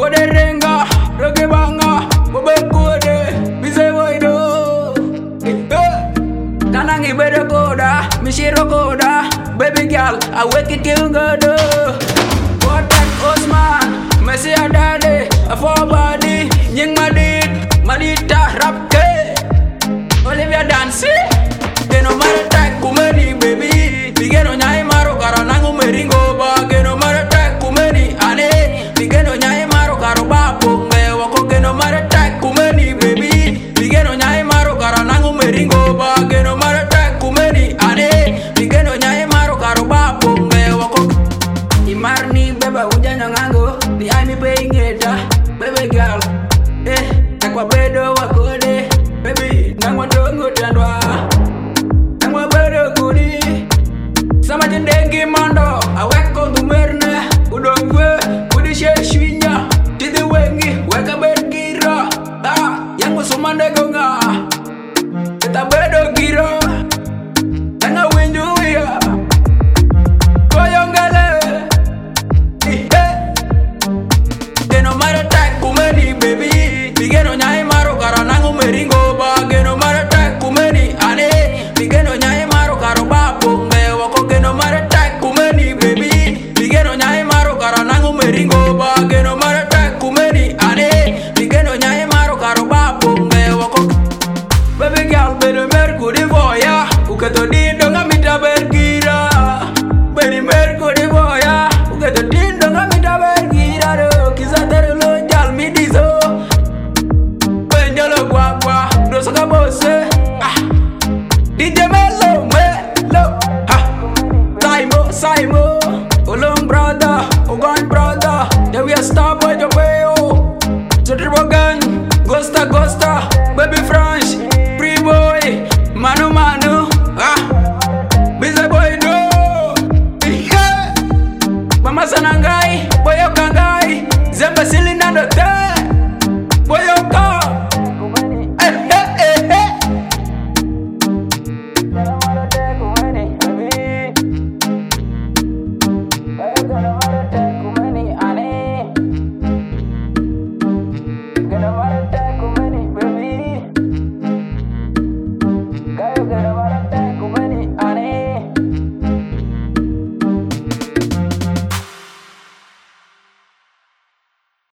Ode renga, roge banga, bobe kode, bize boido. Kanangi bedo koda, mishiro koda, baby girl, I wake it kill godo. Kodak Osman, Messi adade, a four body, nying madita rap ke. Olivia dance, geno maratak kumeni baby, bigeno nyai maro karanangu meringo ba, geno maratak kumeni ane, bigeno nyai maro karobapo me wako geno maratak kumeni baby, bigeno nyai maro karanangu meringo ba, geno maratak kumeni ane, bigeno nyai maro karobapo me wako. Imarni beba ujanya ngango, ni ai mi pengeda, baby girl, nakwa bedo wakode, baby nangwa dongo tandwa, nangwa bedo kudi, sama jendengi mando, aweko dumerne, udongwe, kudi sheshinya, tidi wengi, weka bergira, yangu sumande gonga, kita bedo gira, nanga winjuya, koyongale. Geno maratak kumeni baby, bigeno nyai maro karanangu meringo ba, geno maratak kumeni ane, bigeno nyai maro karobapo me wako geno maratak kumeni baby, bigeno nyai maro karanangu meringo ba, geno maratak kumeni ane, bigeno nyai maro karobapo me wako. Baby girl bedo merkudi voya, uketo dindo ngamita bergira, beni merkudi voya, uketo dindo ngamita bergira do. DJ Melo, Saimo, Olong brother, Ogan brother, yeah we are star boy the way oh. So triple gun, Gosta, baby French, free boy, Manu, busy boy no, Mama Sanangai, boy Okangai, Zemba Silina the